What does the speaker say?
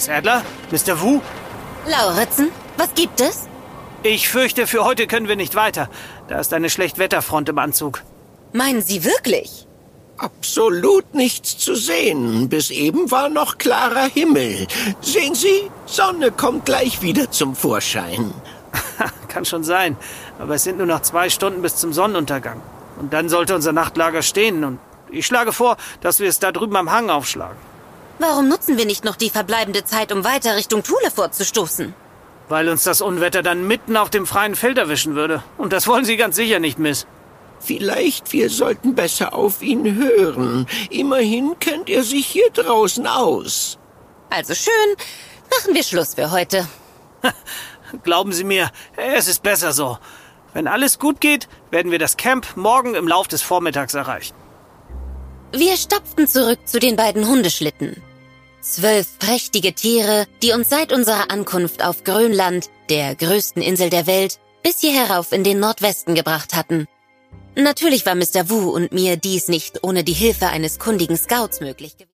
Miss Adler? Mr. Wu? Lauritzen, was gibt es? Ich fürchte, für heute können wir nicht weiter. Da ist eine Schlechtwetterfront im Anzug. Meinen Sie wirklich? Absolut nichts zu sehen. Bis eben war noch klarer Himmel. Sehen Sie, Sonne kommt gleich wieder zum Vorschein. Kann schon sein, aber es sind nur noch 2 Stunden bis zum Sonnenuntergang. Und dann sollte unser Nachtlager stehen und ich schlage vor, dass wir es da drüben am Hang aufschlagen. Warum nutzen wir nicht noch die verbleibende Zeit, um weiter Richtung Thule vorzustoßen? Weil uns das Unwetter dann mitten auf dem freien Feld erwischen würde. Und das wollen Sie ganz sicher nicht, Miss. Vielleicht wir sollten besser auf ihn hören. Immerhin kennt er sich hier draußen aus. Also schön, machen wir Schluss für heute. Glauben Sie mir, es ist besser so. Wenn alles gut geht, werden wir das Camp morgen im Lauf des Vormittags erreichen. Wir stapften zurück zu den beiden Hundeschlitten. 12 prächtige Tiere, die uns seit unserer Ankunft auf Grönland, der größten Insel der Welt, bis hier herauf in den Nordwesten gebracht hatten. Natürlich war Mr. Wu und mir dies nicht ohne die Hilfe eines kundigen Scouts möglich gewesen.